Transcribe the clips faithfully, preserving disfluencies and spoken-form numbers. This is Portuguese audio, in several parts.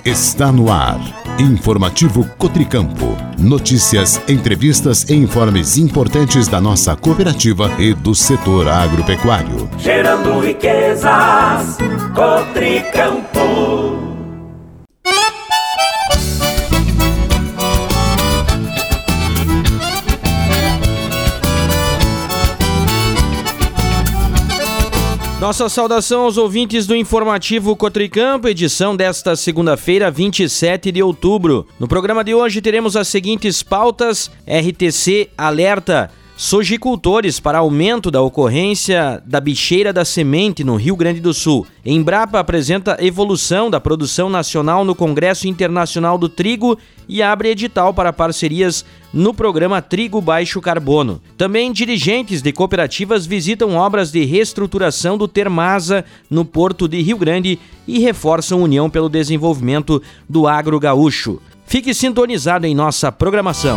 Está no ar. Informativo Cotricampo. Notícias, entrevistas e informes importantes da nossa cooperativa e do setor agropecuário. Gerando riquezas, Cotricampo. Nossa saudação aos ouvintes do Informativo Cotricampo, edição desta segunda-feira, vinte e sete de outubro. No programa de hoje teremos as seguintes pautas: R T C alerta sojicultores para aumento da ocorrência da bicheira da semente no Rio Grande do Sul. Embrapa apresenta evolução da produção nacional no Congresso Internacional do Trigo e abre edital para parcerias no programa Trigo Baixo Carbono. Também dirigentes de cooperativas visitam obras de reestruturação do Termasa no Porto de Rio Grande e reforçam união pelo desenvolvimento do agro gaúcho. Fique sintonizado em nossa programação.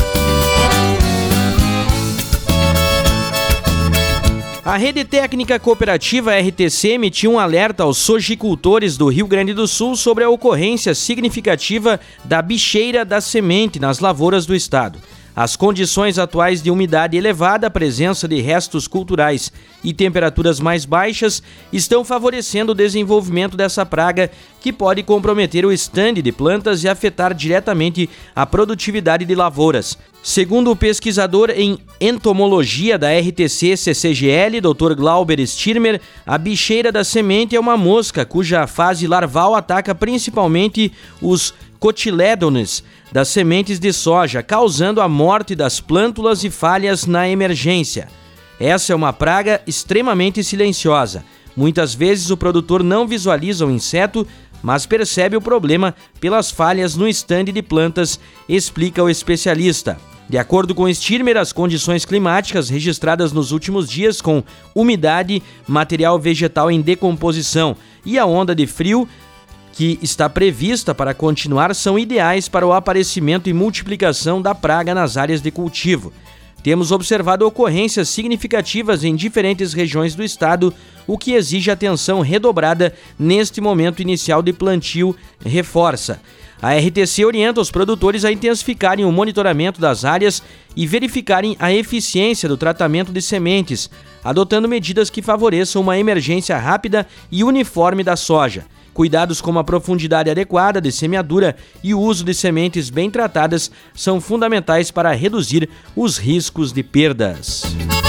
A Rede Técnica Cooperativa R T C emitiu um alerta aos sojicultores do Rio Grande do Sul sobre a ocorrência significativa da bicheira da semente nas lavouras do estado. As condições atuais de umidade elevada, presença de restos culturais e temperaturas mais baixas estão favorecendo o desenvolvimento dessa praga, que pode comprometer o estande de plantas e afetar diretamente a produtividade de lavouras. Segundo o pesquisador em entomologia da R T C C C G L, doutor Glauber Stirmer, a bicheira da semente é uma mosca cuja fase larval ataca principalmente os cotilédones das sementes de soja, causando a morte das plântulas e falhas na emergência. Essa é uma praga extremamente silenciosa. Muitas vezes o produtor não visualiza o inseto, mas percebe o problema pelas falhas no estande de plantas, explica o especialista. De acordo com Stirmer, as condições climáticas registradas nos últimos dias, com umidade, material vegetal em decomposição e a onda de frio que está prevista para continuar, são ideais para o aparecimento e multiplicação da praga nas áreas de cultivo. Temos observado ocorrências significativas em diferentes regiões do estado, o que exige atenção redobrada neste momento inicial de plantio, reforça. A R T C orienta os produtores a intensificarem o monitoramento das áreas e verificarem a eficiência do tratamento de sementes, adotando medidas que favoreçam uma emergência rápida e uniforme da soja. Cuidados como a profundidade adequada de semeadura e o uso de sementes bem tratadas são fundamentais para reduzir os riscos de perdas.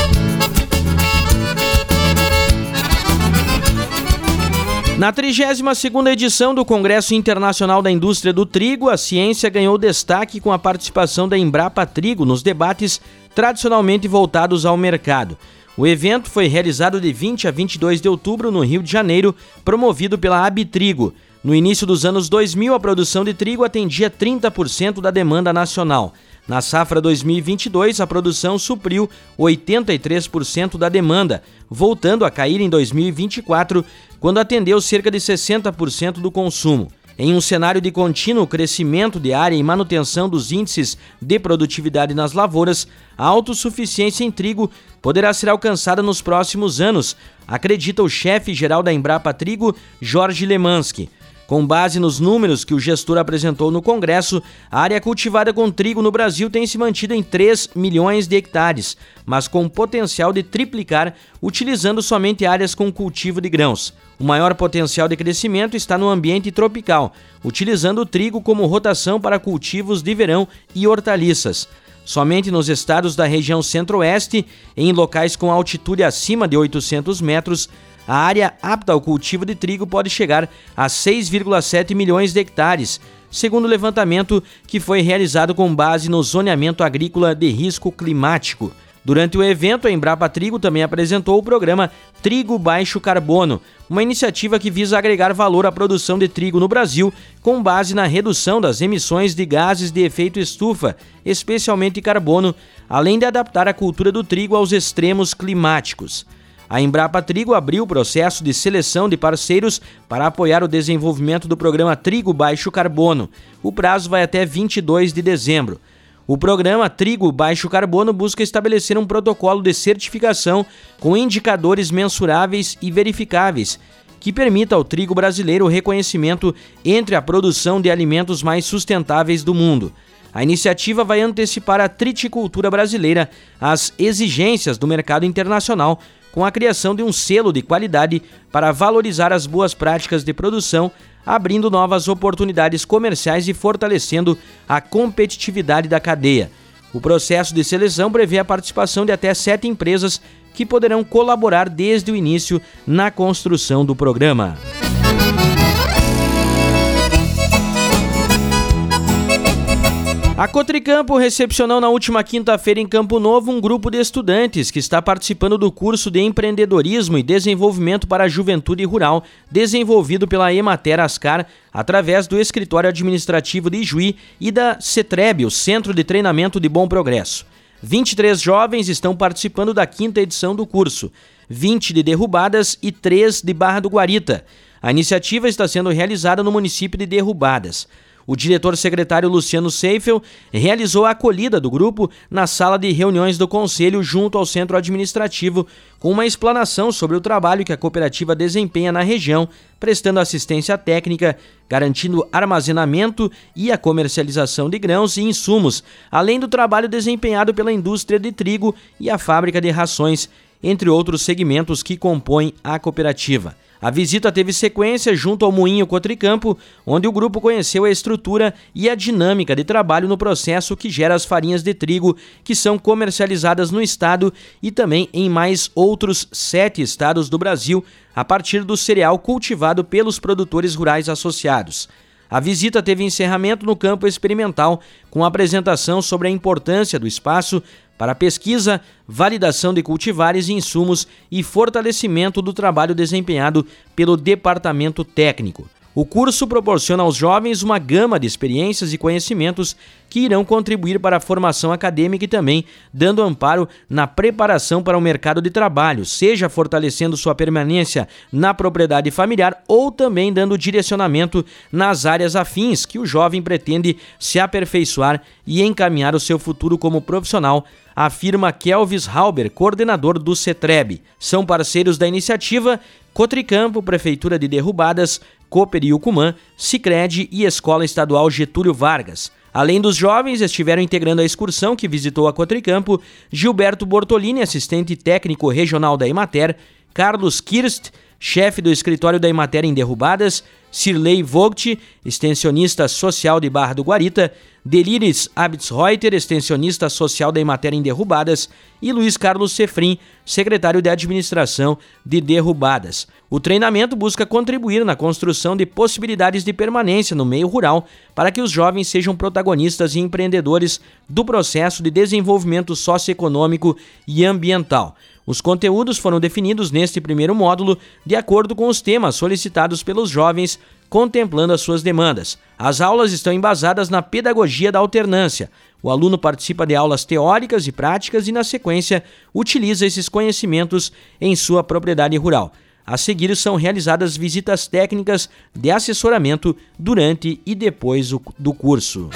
Na trigésima segunda edição do Congresso Internacional da Indústria do Trigo, a ciência ganhou destaque com a participação da Embrapa Trigo nos debates tradicionalmente voltados ao mercado. O evento foi realizado de vinte a vinte e dois de outubro no Rio de Janeiro, promovido pela Abitrigo. No início dos anos dois mil, a produção de trigo atendia trinta por cento da demanda nacional. Na safra dois mil e vinte e dois, a produção supriu oitenta e três por cento da demanda, voltando a cair em dois mil e vinte e quatro, quando atendeu cerca de sessenta por cento do consumo. Em um cenário de contínuo crescimento de área e manutenção dos índices de produtividade nas lavouras, a autossuficiência em trigo poderá ser alcançada nos próximos anos, acredita o chefe-geral da Embrapa Trigo, Jorge Lemanski. Com base nos números que o gestor apresentou no Congresso, a área cultivada com trigo no Brasil tem se mantido em três milhões de hectares, mas com potencial de triplicar utilizando somente áreas com cultivo de grãos. O maior potencial de crescimento está no ambiente tropical, utilizando o trigo como rotação para cultivos de verão e hortaliças. Somente nos estados da região centro-oeste, em locais com altitude acima de oitocentos metros, a área apta ao cultivo de trigo pode chegar a seis vírgula sete milhões de hectares, segundo o levantamento que foi realizado com base no zoneamento agrícola de risco climático. Durante o evento, a Embrapa Trigo também apresentou o programa Trigo Baixo Carbono, uma iniciativa que visa agregar valor à produção de trigo no Brasil com base na redução das emissões de gases de efeito estufa, especialmente carbono, além de adaptar a cultura do trigo aos extremos climáticos. A Embrapa Trigo abriu o processo de seleção de parceiros para apoiar o desenvolvimento do programa Trigo Baixo Carbono. O prazo vai até vinte e dois de dezembro. O programa Trigo Baixo Carbono busca estabelecer um protocolo de certificação com indicadores mensuráveis e verificáveis, que permita ao trigo brasileiro o reconhecimento entre a produção de alimentos mais sustentáveis do mundo. A iniciativa vai antecipar a triticultura brasileira às exigências do mercado internacional, com a criação de um selo de qualidade para valorizar as boas práticas de produção, abrindo novas oportunidades comerciais e fortalecendo a competitividade da cadeia. O processo de seleção prevê a participação de até sete empresas que poderão colaborar desde o início na construção do programa. A Cotricampo recepcionou na última quinta-feira em Campo Novo um grupo de estudantes que está participando do curso de Empreendedorismo e Desenvolvimento para a Juventude Rural, desenvolvido pela Emater Ascar, através do Escritório Administrativo de Ijuí e da CETREB, o Centro de Treinamento de Bom Progresso. vinte e três jovens estão participando da quinta edição do curso, vinte de Derrubadas e três de Barra do Guarita. A iniciativa está sendo realizada no município de Derrubadas. O diretor-secretário Luciano Seifel realizou a acolhida do grupo na sala de reuniões do Conselho junto ao Centro Administrativo, com uma explanação sobre o trabalho que a cooperativa desempenha na região, prestando assistência técnica, garantindo armazenamento e a comercialização de grãos e insumos, além do trabalho desempenhado pela indústria de trigo e a fábrica de rações, entre outros segmentos que compõem a cooperativa. A visita teve sequência junto ao Moinho Cotricampo, onde o grupo conheceu a estrutura e a dinâmica de trabalho no processo que gera as farinhas de trigo, que são comercializadas no estado e também em mais outros sete estados do Brasil, a partir do cereal cultivado pelos produtores rurais associados. A visita teve encerramento no campo experimental, com apresentação sobre a importância do espaço para pesquisa, validação de cultivares e insumos e fortalecimento do trabalho desempenhado pelo departamento técnico. O curso proporciona aos jovens uma gama de experiências e conhecimentos que irão contribuir para a formação acadêmica e também dando amparo na preparação para o mercado de trabalho, seja fortalecendo sua permanência na propriedade familiar ou também dando direcionamento nas áreas afins que o jovem pretende se aperfeiçoar e encaminhar o seu futuro como profissional, afirma Kelvis Halber, coordenador do CETREB. São parceiros da iniciativa Cotricampo, Prefeitura de Derrubadas, Cooper e Ucumã, Sicredi e Escola Estadual Getúlio Vargas. Além dos jovens, estiveram integrando a excursão que visitou a Cotricampo Gilberto Bortolini, assistente técnico regional da Emater, Carlos Kirst, chefe do escritório da Emater em Derrubadas, Cirlei Vogt, extensionista social de Barra do Guarita, Deliris Abitsreuter, extensionista social da Emater em Derrubadas, e Luiz Carlos Sefrim, secretário de administração de Derrubadas. O treinamento busca contribuir na construção de possibilidades de permanência no meio rural para que os jovens sejam protagonistas e empreendedores do processo de desenvolvimento socioeconômico e ambiental. Os conteúdos foram definidos neste primeiro módulo de acordo com os temas solicitados pelos jovens, contemplando as suas demandas. As aulas estão embasadas na pedagogia da alternância. O aluno participa de aulas teóricas e práticas e, na sequência, utiliza esses conhecimentos em sua propriedade rural. A seguir, são realizadas visitas técnicas de assessoramento durante e depois do curso.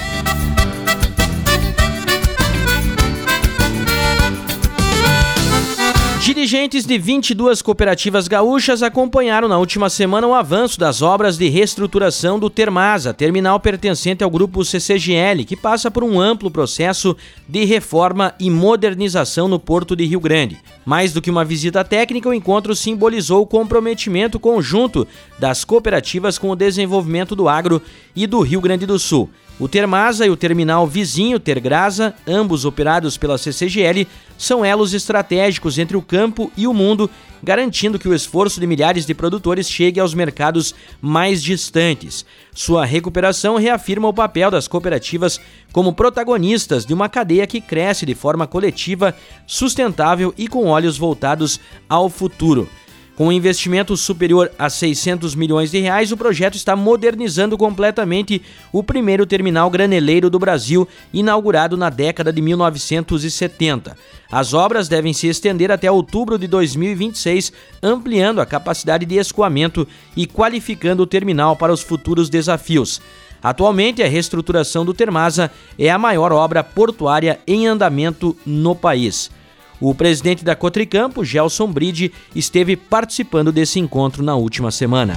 Dirigentes de vinte e duas cooperativas gaúchas acompanharam na última semana o avanço das obras de reestruturação do Termasa, terminal pertencente ao grupo C C G L, que passa por um amplo processo de reforma e modernização no Porto de Rio Grande. Mais do que uma visita técnica, o encontro simbolizou o comprometimento conjunto das cooperativas com o desenvolvimento do agro e do Rio Grande do Sul. O Termasa e o terminal vizinho Tergrasa, ambos operados pela C C G L, são elos estratégicos entre o campo e o mundo, garantindo que o esforço de milhares de produtores chegue aos mercados mais distantes. Sua recuperação reafirma o papel das cooperativas como protagonistas de uma cadeia que cresce de forma coletiva, sustentável e com olhos voltados ao futuro. Com um investimento superior a seiscentos milhões de reais, o projeto está modernizando completamente o primeiro terminal graneleiro do Brasil, inaugurado na década de mil novecentos e setenta. As obras devem se estender até outubro de dois mil e vinte e seis, ampliando a capacidade de escoamento e qualificando o terminal para os futuros desafios. Atualmente, a reestruturação do Termasa é a maior obra portuária em andamento no país. O presidente da Cotricampo, Gelson Bride, esteve participando desse encontro na última semana.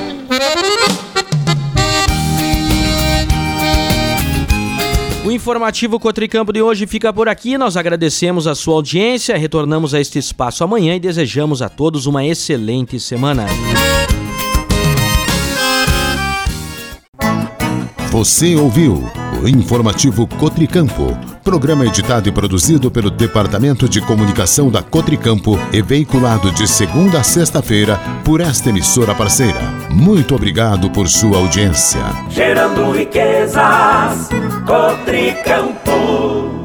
O informativo Cotricampo de hoje fica por aqui. Nós agradecemos a sua audiência, retornamos a este espaço amanhã e desejamos a todos uma excelente semana. Você ouviu o informativo Cotricampo, programa editado e produzido pelo Departamento de Comunicação da Cotricampo e veiculado de segunda a sexta-feira por esta emissora parceira. Muito obrigado por sua audiência. Gerando riquezas, Cotricampo.